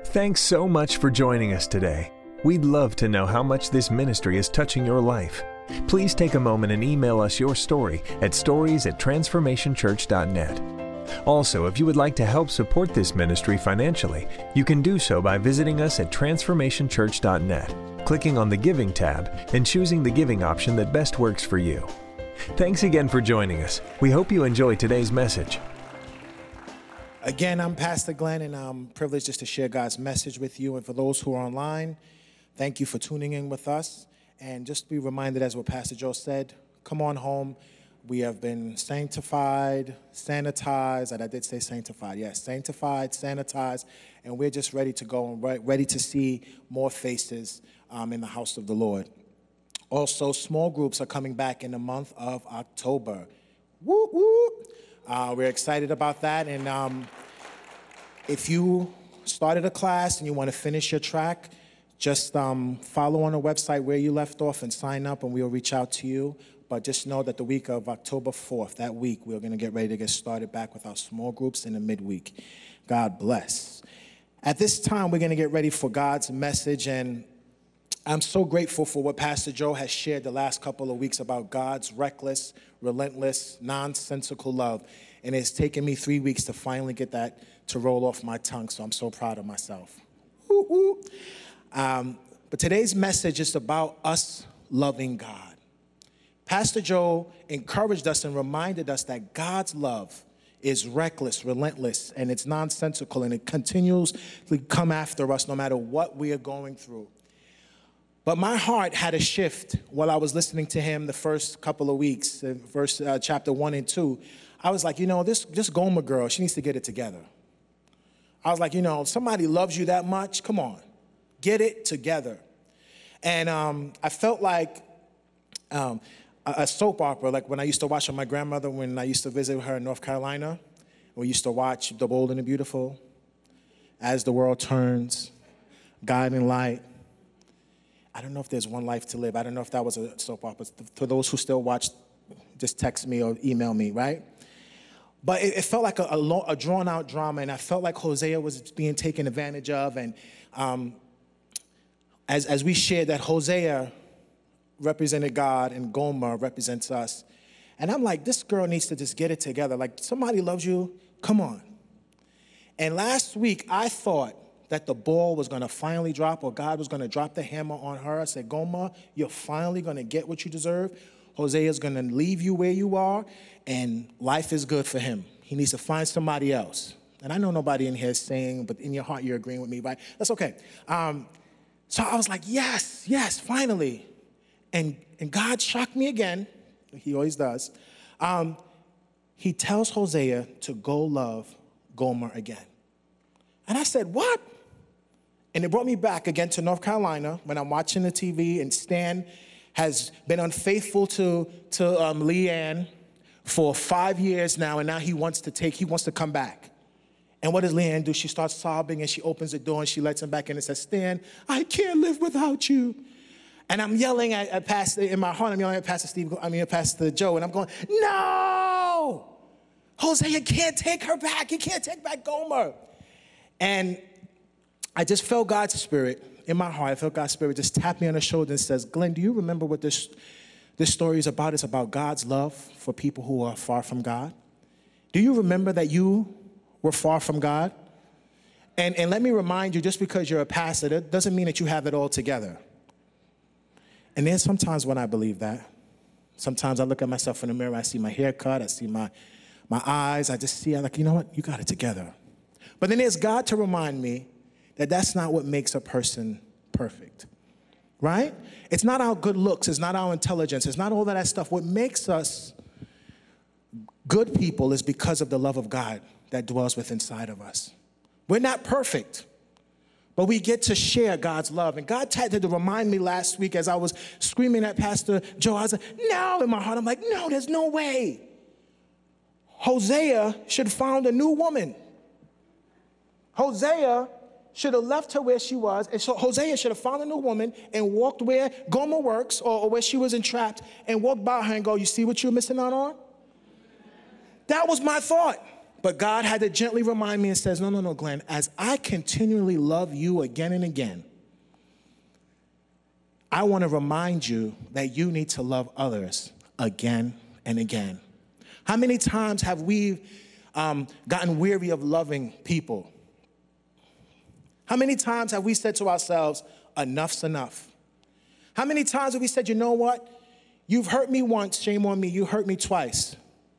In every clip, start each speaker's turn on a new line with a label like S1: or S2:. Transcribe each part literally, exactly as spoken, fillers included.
S1: Thanks so much for joining us today. We'd love to know how much this ministry is touching your life. Please take a moment and email us your story at stories at transformation church dot net. Also, if you would like to help support this ministry financially, you can do so by visiting us at transformation church dot net, clicking on the Giving tab, and choosing the giving option that best works for you. Thanks again for joining us. We hope you enjoy today's message.
S2: Again, I'm Pastor Glenn, and I'm privileged just to share God's message with you. And for those who are online, thank you for tuning in with us. And just be reminded, as what Pastor Joe said, come on home. We have been sanctified, sanitized, and I did say sanctified, yes, sanctified, sanitized, and we're just ready to go and re- ready to see more faces um, in the house of the Lord. Also, small groups are coming back in the month of October. Woo, woo. Uh, we're excited about that, and um, if you started a class and you want to finish your track, just um, follow on the website where you left off and sign up, and we'll reach out to you. But just know that the week of October fourth, that week, we're going to get ready to get started back with our small groups in the midweek. God bless. At this time, we're going to get ready for God's message, and I'm so grateful for what Pastor Joe has shared the last couple of weeks about God's reckless, relentless, nonsensical love. And it's taken me three weeks to finally get that to roll off my tongue, so I'm so proud of myself. Woo, woo. Um, but today's message is about us loving God. Pastor Joe encouraged us and reminded us that God's love is reckless, relentless, and it's nonsensical, and it continues to come after us no matter what we are going through. But my heart had a shift while I was listening to him the first couple of weeks, uh, verse uh, chapter one and two. I was like, you know, this, this Gomer girl, she needs to get it together. I was like, you know, if somebody loves you that much, come on, get it together. And um, I felt like um, a, a soap opera, like when I used to watch with my grandmother when I used to visit her in North Carolina. We used to watch The Bold and the Beautiful, As the World Turns, Guiding Light. I don't know if there's One Life to Live. I don't know if that was a soap opera. For those who still watch, just text me or email me, right? But it, it felt like a, a, long, a drawn-out drama, and I felt like Hosea was being taken advantage of. And um, as, as we shared that Hosea represented God and Gomer represents us, and I'm like, this girl needs to just get it together. Like, somebody loves you, come on. And last week, I thought that the ball was going to finally drop, or God was going to drop the hammer on her. I said, Gomer, you're finally going to get what you deserve. Hosea is going to leave you where you are, and life is good for him. He needs to find somebody else. And I know nobody in here is saying, but in your heart you're agreeing with me, right? That's okay. Um, so I was like, yes, yes, finally. And, and God shocked me again. He always does. Um, he tells Hosea to go love Gomer again. And I said, what? And it brought me back again to North Carolina when I'm watching the T V, and Stan has been unfaithful to, to um, Leanne for five years now, and now he wants to take, he wants to come back. And what does Leanne do? She starts sobbing, and she opens the door, and she lets him back in and says, Stan, I can't live without you. And I'm yelling at, at Pastor, in my heart, I'm yelling at Pastor Steve, I mean, at Pastor Joe, and I'm going, no! Hosea can't take her back. He can't take back Gomer. And I just felt God's spirit in my heart. I felt God's spirit just tap me on the shoulder and says, Glenn, do you remember what this, this story is about? It's about God's love for people who are far from God. Do you remember that you were far from God? And, and let me remind you, just because you're a pastor, that doesn't mean that you have it all together. And then sometimes when I believe that, sometimes I look at myself in the mirror, I see my haircut, I see my, my eyes, I just see, I'm like, you know what? You got it together. But then there's God to remind me that that's not what makes a person perfect, right? It's not our good looks. It's not our intelligence. It's not all of that stuff. What makes us good people is because of the love of God that dwells within inside of us. We're not perfect, but we get to share God's love. And God had to remind me last week as I was screaming at Pastor Joe, I was like, no, in my heart, I'm like, no, there's no way. Hosea should have found a new woman. Hosea should have left her where she was, and so Hosea should have found a new woman and walked where Gomer works, or, or where she was entrapped, and walked by her and go, you see what you're missing out on? That was my thought. But God had to gently remind me and says, no, no, no, Glenn, as I continually love you again and again, I want to remind you that you need to love others again and again. How many times have we um, gotten weary of loving people? How many times have we said to ourselves, enough's enough? How many times have we said, you know what? You've hurt me once, shame on me. You hurt me twice.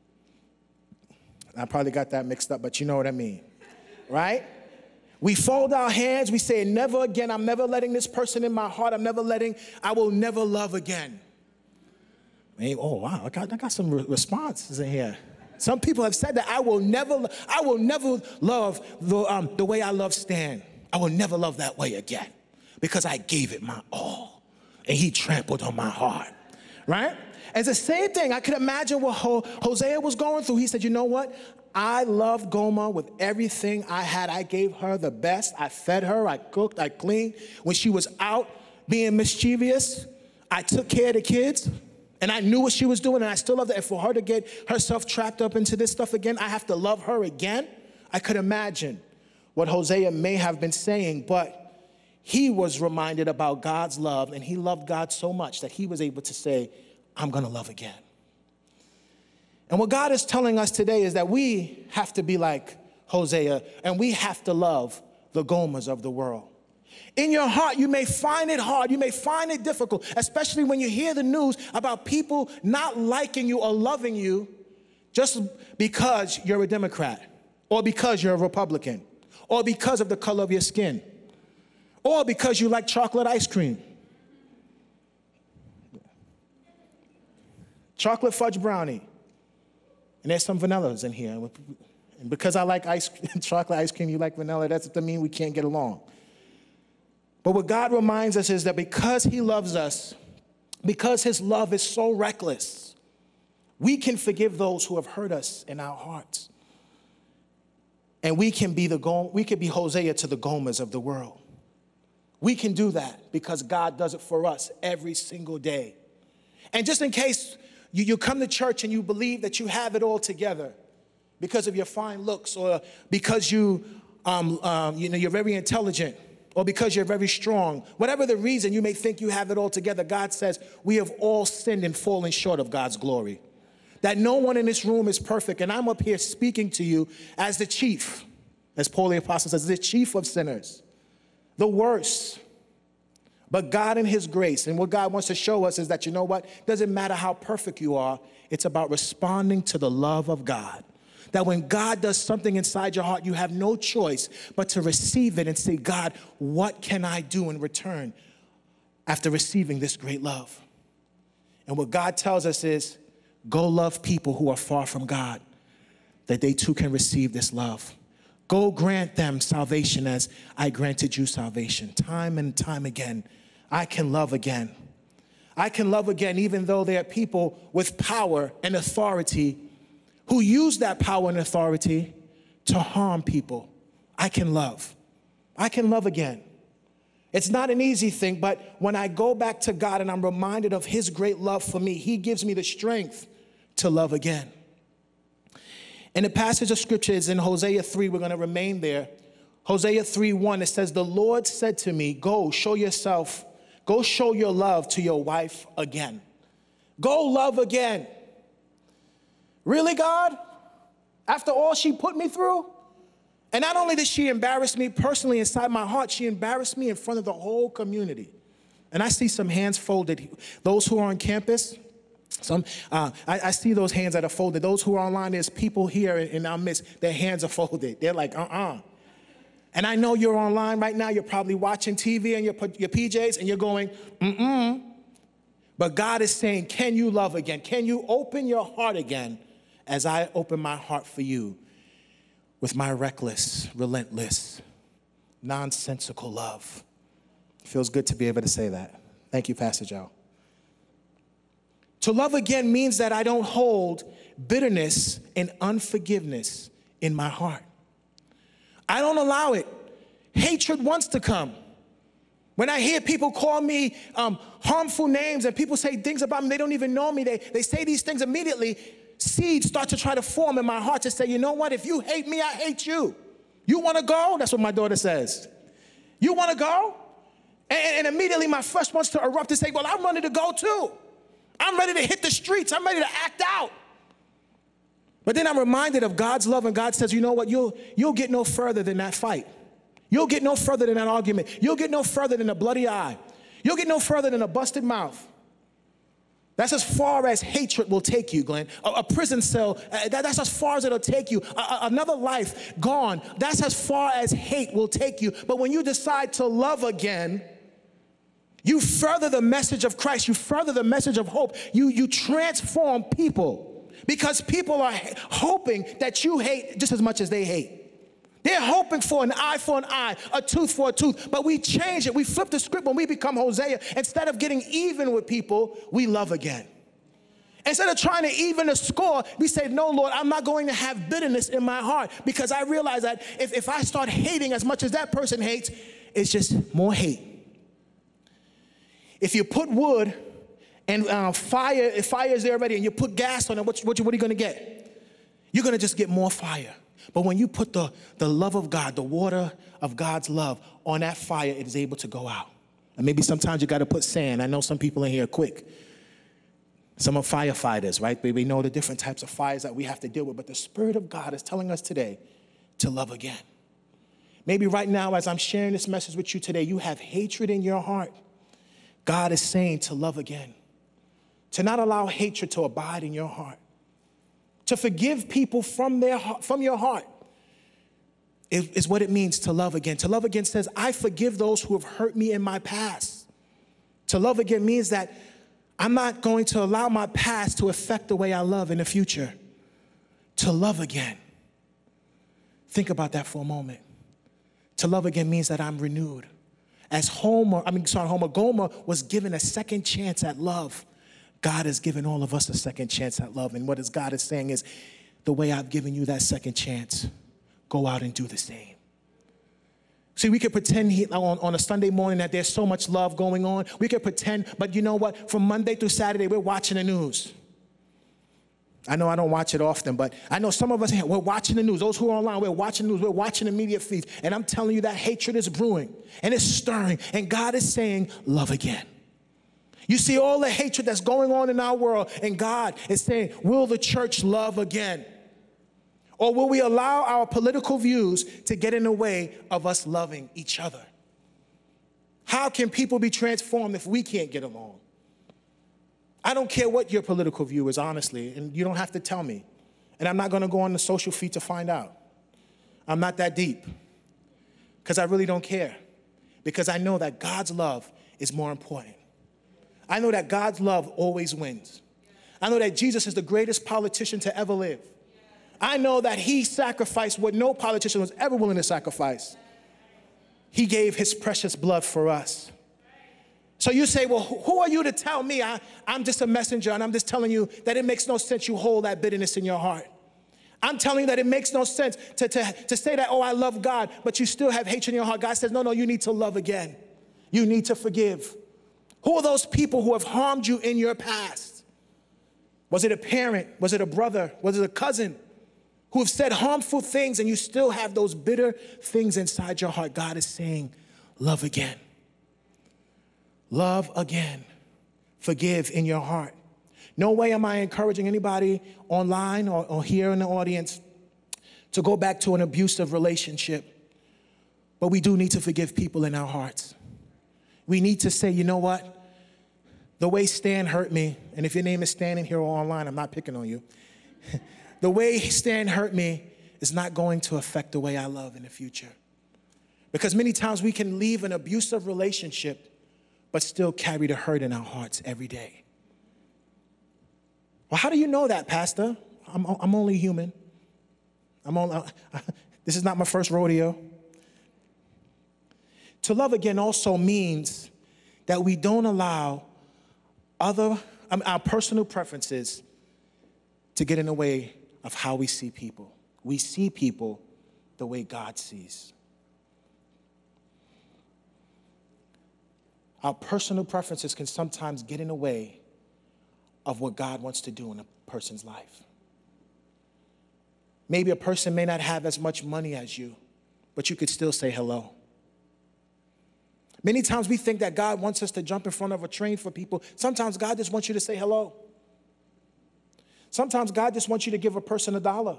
S2: I probably got that mixed up, but you know what I mean, right? We fold our hands. We say, never again. I'm never letting this person in my heart. I'm never letting, I will never love again. Oh, wow, I got, I got some re- responses in here. Some people have said that I will never, I will never love the, um, the way I love Stan. I will never love that way again because I gave it my all and he trampled on my heart, right? It's the same thing. I could imagine what Ho- Hosea was going through. He said, you know what? I loved Gomer with everything I had. I gave her the best. I fed her. I cooked. I cleaned. When she was out being mischievous, I took care of the kids. And I knew what she was doing, and I still loved her. And for her to get herself trapped up into this stuff again, I have to love her again. I could imagine what Hosea may have been saying, but he was reminded about God's love, and he loved God so much that he was able to say, I'm going to love again. And what God is telling us today is that we have to be like Hosea, and we have to love the Gomers of the world. In your heart, you may find it hard. You may find it difficult, especially when you hear the news about people not liking you or loving you just because you're a Democrat or because you're a Republican or because of the color of your skin or because you like chocolate ice cream. Chocolate fudge brownie. And there's some vanillas in here. And because I like ice, chocolate ice cream, you like vanilla, that doesn't mean we can't get along. But what God reminds us is that because he loves us, because his love is so reckless, we can forgive those who have hurt us in our hearts. And we can be the we can be Hosea to the Gomers of the world. We can do that because God does it for us every single day. And just in case you, you come to church and you believe that you have it all together because of your fine looks or because you, um, um, you know, you're very intelligent, or because you're very strong, whatever the reason you may think you have it all together, God says we have all sinned and fallen short of God's glory. That no one in this room is perfect, and I'm up here speaking to you as the chief, as Paul the Apostle says, the chief of sinners, the worst. But God in his grace, and what God wants to show us is that, you know what, doesn't matter how perfect you are, it's about responding to the love of God. That when God does something inside your heart, you have no choice but to receive it and say, God, what can I do in return after receiving this great love? And what God tells us is, go love people who are far from God, that they too can receive this love. Go grant them salvation as I granted you salvation. Time and time again, I can love again. I can love again even though there are people with power and authority who use that power and authority to harm people. I can love. I can love again. It's not an easy thing, but when I go back to God and I'm reminded of his great love for me, he gives me the strength to love again. In the passage of scripture is in Hosea three, we're going to remain there. Hosea three one, it says, the Lord said to me, go show yourself, go show your love to your wife again. Go love again. Really, God? After all she put me through? And not only did she embarrass me personally inside my heart, she embarrassed me in front of the whole community. And I see some hands folded. Those who are on campus, some uh, I, I see those hands that are folded. Those who are online, there's people here in, in our midst, their hands are folded. They're like, uh-uh. And I know you're online right now. You're probably watching T V in your, your P Js, and you're going, mm-mm. But God is saying, can you love again? Can you open your heart again as I open my heart for you with my reckless, relentless, nonsensical love? It feels good to be able to say that. Thank you, Pastor Joe. To love again means that I don't hold bitterness and unforgiveness in my heart. I don't allow it. Hatred wants to come. When I hear people call me um, harmful names and people say things about me, they don't even know me. They, they say these things immediately. seeds start to try to form in my heart to say, you know what, if you hate me, I hate you. You want to go? That's what my daughter says. You want to go? And, and immediately my flesh wants to erupt and say, well, I'm ready to go too. I'm ready to hit the streets. I'm ready to act out. But then I'm reminded of God's love, and God says, you know what, you'll, you'll get no further than that fight. You'll get no further than that argument. You'll get no further than a bloody eye. You'll get no further than a busted mouth. That's as far as hatred will take you, Glenn. A, a prison cell, uh, that, that's as far as it'll take you. A, a, another life gone, that's as far as hate will take you. But when you decide to love again, you further the message of Christ. You further the message of hope. You, you transform people because people are hoping that you hate just as much as they hate. They're hoping for an eye for an eye, a tooth for a tooth, but we change it. We flip the script when we become Hosea. Instead of getting even with people, we love again. Instead of trying to even the score, we say, no, Lord, I'm not going to have bitterness in my heart because I realize that if, if I start hating as much as that person hates, it's just more hate. If you put wood and uh, fire, if fire is there already and you put gas on it, what, what, what are you going to get? You're going to just get more fire. But when you put the, the love of God, the water of God's love on that fire, it is able to go out. And maybe sometimes you got to put sand. I know some people in here are quick. Some are firefighters, right? We know the different types of fires that we have to deal with. But the Spirit of God is telling us today to love again. Maybe right now, as I'm sharing this message with you today, you have hatred in your heart. God is saying to love again, to not allow hatred to abide in your heart, to forgive people from their from your heart is, is what it means to love again. To love again says, I forgive those who have hurt me in my past. To love again means that I'm not going to allow my past to affect the way I love in the future. To love again. Think about that for a moment. To love again means that I'm renewed. As Homer, I mean, sorry, Homer, Gomer was given a second chance at love. God has given all of us a second chance at love. And what is God is saying is, the way I've given you that second chance, go out and do the same. See, we could pretend he, on, on a Sunday morning that there's so much love going on. We could pretend, but you know what? From Monday through Saturday, we're watching the news. I know I don't watch it often, but I know some of us here, we're watching the news. Those who are online, we're watching the news. We're watching the media feeds. And I'm telling you that hatred is brewing and it's stirring. And God is saying, love again. You see all the hatred that's going on in our world, and God is saying, will the church love again? Or will we allow our political views to get in the way of us loving each other? How can people be transformed if we can't get along? I don't care what your political view is, honestly, and you don't have to tell me. And I'm not going to go on the social feed to find out. I'm not that deep because I really don't care, because I know that God's love is more important. I know that God's love always wins. I know that Jesus is the greatest politician to ever live. I know that he sacrificed what no politician was ever willing to sacrifice. He gave his precious blood for us. So you say, well, who are you to tell me? I, I'm just a messenger, and I'm just telling you that it makes no sense you hold that bitterness in your heart. I'm telling you that it makes no sense to, to, to say that, oh, I love God, but you still have hatred in your heart. God says, no, no, you need to love again. You need to forgive. Who are those people who have harmed you in your past? Was it a parent? Was it a brother? Was it a cousin who have said harmful things, and you still have those bitter things inside your heart? God is saying, love again. Love again. Forgive in your heart. No way am I encouraging anybody online or, or here in the audience to go back to an abusive relationship. But we do need to forgive people in our hearts. We need to say, you know what? The way Stan hurt me, and if your name is Stan in here or online, I'm not picking on you. The way Stan hurt me is not going to affect the way I love in the future. Because many times we can leave an abusive relationship but still carry the hurt in our hearts every day. Well, how do you know that, Pastor? I'm, I'm only human. I'm only, uh, this is not my first rodeo. To love again also means that we don't allow other, I mean, our personal preferences to get in the way of how we see people. We see people the way God sees. Our personal preferences can sometimes get in the way of what God wants to do in a person's life. Maybe a person may not have as much money as you, but you could still say hello. Many times we think that God wants us to jump in front of a train for people. Sometimes God just wants you to say hello. Sometimes God just wants you to give a person a dollar.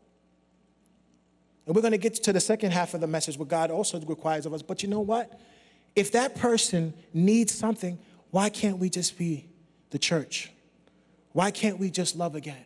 S2: And we're going to get to the second half of the message, what God also requires of us. But you know what? If that person needs something, why can't we just be the church? Why can't we just love again?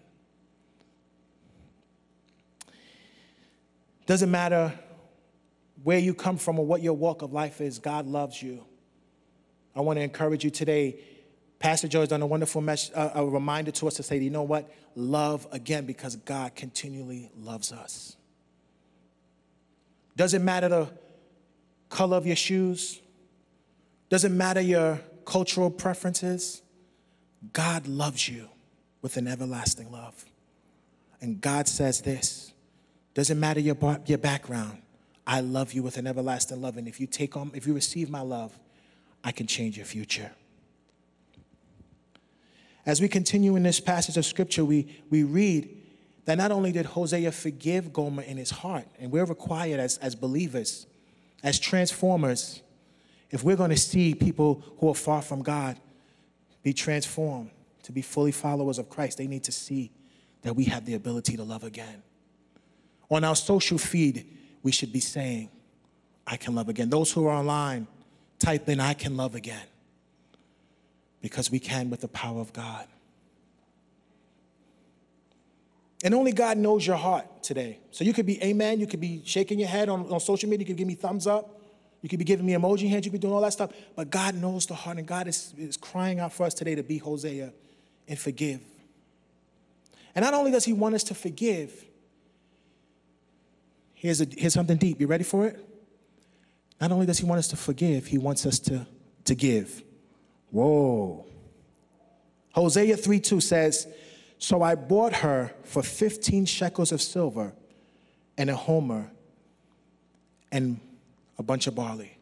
S2: Doesn't matter where you come from or what your walk of life is, God loves you. I want to encourage you today. Pastor Joe has done a wonderful message, uh, a reminder to us to say, you know what? Love again, because God continually loves us. Doesn't matter the color of your shoes. Doesn't matter your cultural preferences. God loves you with an everlasting love. And God says this, doesn't matter your, your background. I love you with an everlasting love. And if you take on, if you receive my love, I can change your future. As we continue in this passage of scripture, we, we read that not only did Hosea forgive Gomer in his heart, and we're required as, as believers, as transformers, if we're going to see people who are far from God be transformed to be fully followers of Christ, they need to see that we have the ability to love again. On our social feed, we should be saying, I can love again. Those who are online, type in, I can love again. Because we can with the power of God. And only God knows your heart today. So you could be amen, you could be shaking your head on, on social media, you could give me thumbs up, you could be giving me emoji hands, you could be doing all that stuff. But God knows the heart, and God is, is crying out for us today to be Hosea and forgive. And not only does he want us to forgive, here's, a, here's something deep. You ready for it? Not only does he want us to forgive, he wants us to, to give. Whoa. Hosea three two says, so I bought her for fifteen shekels of silver and a homer and a bunch of barley.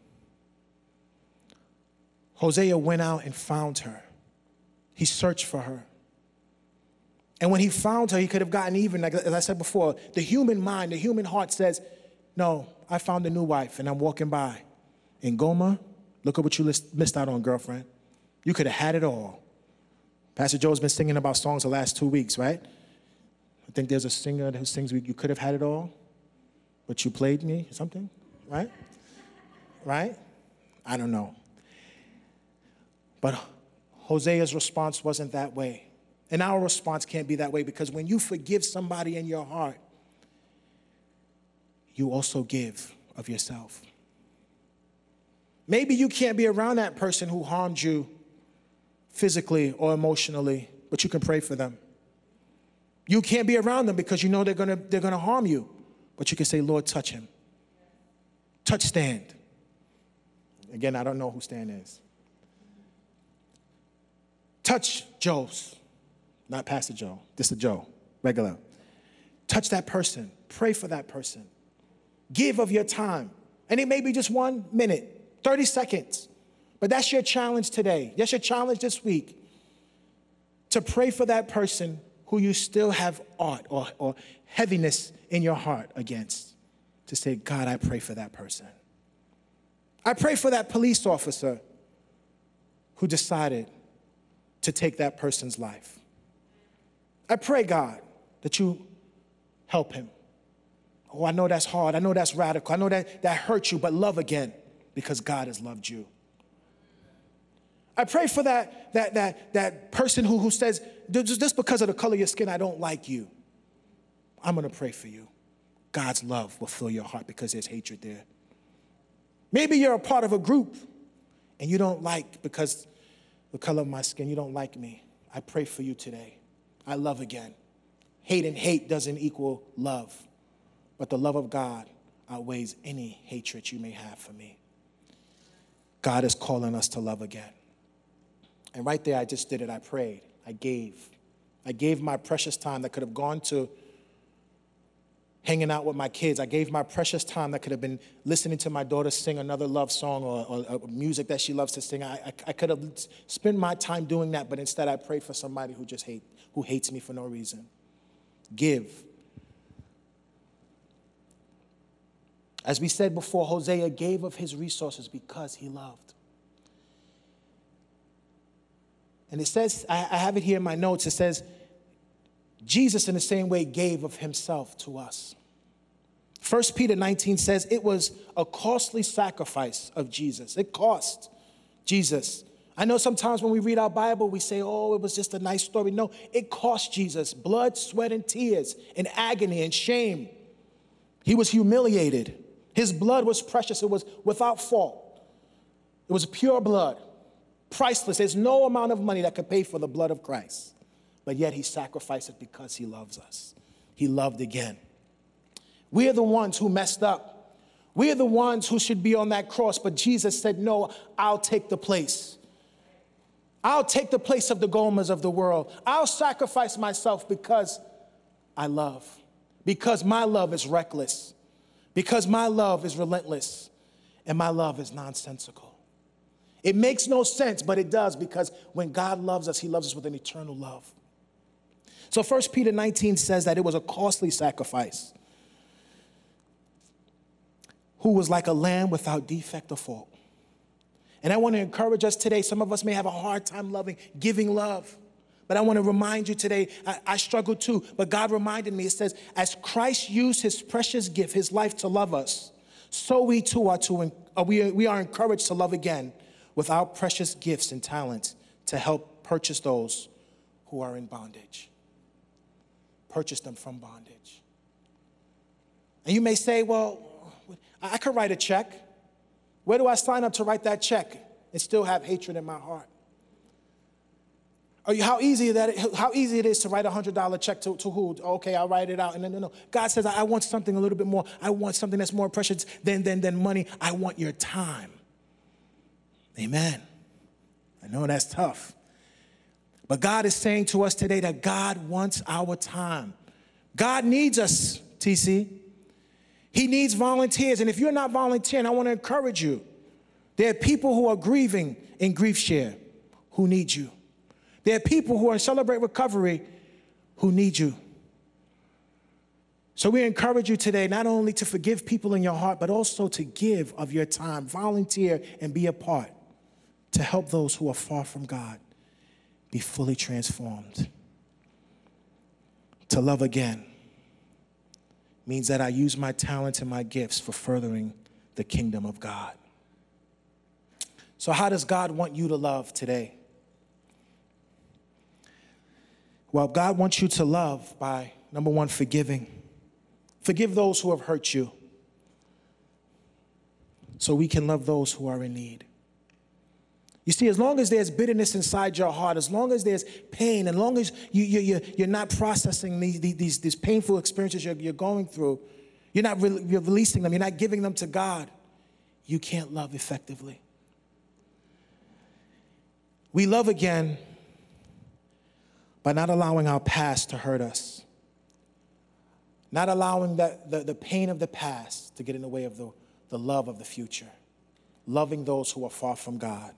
S2: Hosea went out and found her. He searched for her. And when he found her, he could have gotten even, like as I said before, the human mind, the human heart says, no, I found a new wife and I'm walking by. And Gomer, look at what you missed out on, girlfriend. You could have had it all. Pastor Joe's been singing about songs the last two weeks, right? I think there's a singer who sings, you could have had it all, but you played me, or something, right? Right? I don't know. But Hosea's response wasn't that way. And our response can't be that way, because when you forgive somebody in your heart, you also give of yourself. Maybe you can't be around that person who harmed you physically or emotionally, but you can pray for them. You can't be around them because you know they're gonna, they're gonna harm you, but you can say, Lord, touch him. Touch Stan. Again, I don't know who Stan is. Touch Joe's. Not Pastor Joe, just a Joe, regular. Touch that person. Pray for that person. Give of your time. And it may be just one minute, thirty seconds. But that's your challenge today. That's your challenge this week. To pray for that person who you still have aught or, or heaviness in your heart against. To say, God, I pray for that person. I pray for that police officer who decided to take that person's life. I pray, God, that you help him. Oh, I know that's hard. I know that's radical. I know that that hurts you, but love again, because God has loved you. I pray for that, that, that, that person who, who says, just because of the color of your skin, I don't like you. I'm going to pray for you. God's love will fill your heart because there's hatred there. Maybe you're a part of a group and you don't like, because the color of my skin, you don't like me. I pray for you today. I love again. Hate and hate doesn't equal love, but the love of God outweighs any hatred you may have for me. God is calling us to love again. And right there, I just did it. I prayed. I gave. I gave my precious time that could have gone to hanging out with my kids. I gave my precious time that could have been listening to my daughter sing another love song or, or, or music that she loves to sing. I, I, I could have spent my time doing that, but instead I prayed for somebody who just hate, who hates me for no reason. Give As we said before, Hosea gave of his resources because he loved. And it says, I have it here in my notes, it says, Jesus in the same way gave of himself to us. First Peter nineteen says it was a costly sacrifice of Jesus. It cost Jesus. I know sometimes when we read our Bible, we say, oh, it was just a nice story. No, it cost Jesus blood, sweat, and tears, and agony and shame. He was humiliated. His blood was precious. It was without fault. It was pure blood, priceless. There's no amount of money that could pay for the blood of Christ. But yet he sacrificed it because he loves us. He loved again. We are the ones who messed up. We are the ones who should be on that cross. But Jesus said, no, I'll take the place. I'll take the place of the Gomers of the world. I'll sacrifice myself because I love. Because my love is reckless. Because my love is relentless. And my love is nonsensical. It makes no sense, but it does, because when God loves us, he loves us with an eternal love. So First Peter nineteen says that it was a costly sacrifice, who was like a lamb without defect or fault. And I want to encourage us today. Some of us may have a hard time loving, giving love. But I want to remind you today, I, I struggle too, but God reminded me, it says, as Christ used his precious gift, his life to love us, so we too are to, uh, we, we are encouraged to love again with our precious gifts and talents to help purchase those who are in bondage. Purchase them from bondage. And you may say, well, I could write a check. Where do I sign up to write that check and still have hatred in my heart? Or how easy that how easy it is to write a hundred dollar check to, to who? Okay, I'll write it out. And no, no, no. God says, I want something a little bit more. I want something that's more precious than, than, than money. I want your time. Amen. I know that's tough. But God is saying to us today that God wants our time. God needs us, T C. He needs volunteers. And if you're not volunteering, I want to encourage you. There are people who are grieving in Grief Share who need you. There are people who are in Celebrate Recovery who need you. So we encourage you today not only to forgive people in your heart, but also to give of your time, volunteer, and be a part to help those who are far from God be fully transformed. To love again means that I use my talents and my gifts for furthering the kingdom of God. So how does God want you to love today? Well, God wants you to love by, number one, forgiving. Forgive those who have hurt you so we can love those who are in need. You see, as long as there's bitterness inside your heart, as long as there's pain, as long as you, you, you, you're not processing these, these, these painful experiences you're, you're going through, you're not re- you're releasing them, you're not giving them to God, you can't love effectively. We love again by not allowing our past to hurt us, not allowing that, the, the pain of the past to get in the way of the, the love of the future, loving those who are far from God.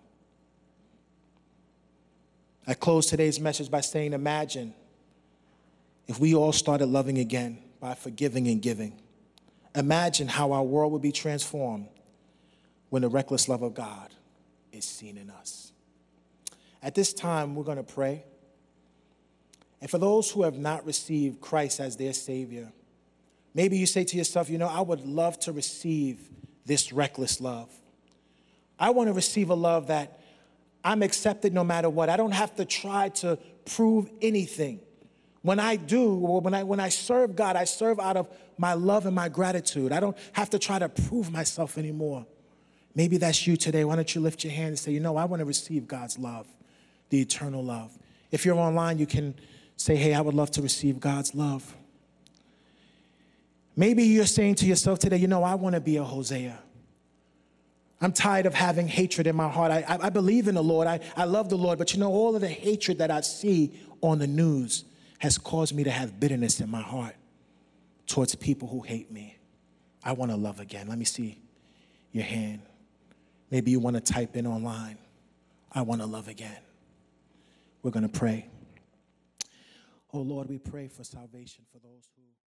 S2: I close today's message by saying, imagine if we all started loving again by forgiving and giving. Imagine how our world would be transformed when the reckless love of God is seen in us. At this time, we're going to pray. And for those who have not received Christ as their Savior, maybe you say to yourself, you know, I would love to receive this reckless love. I want to receive a love that I'm accepted no matter what. I don't have to try to prove anything. When I do, or when I, when I serve God, I serve out of my love and my gratitude. I don't have to try to prove myself anymore. Maybe that's you today. Why don't you lift your hand and say, you know, I want to receive God's love, the eternal love. If you're online, you can say, hey, I would love to receive God's love. Maybe you're saying to yourself today, you know, I want to be a Hosea. I'm tired of having hatred in my heart. I, I, I believe in the Lord. I, I love the Lord. But you know, all of the hatred that I see on the news has caused me to have bitterness in my heart towards people who hate me. I want to love again. Let me see your hand. Maybe you want to type in online, I want to love again. We're going to pray. Oh, Lord, we pray for salvation for those who...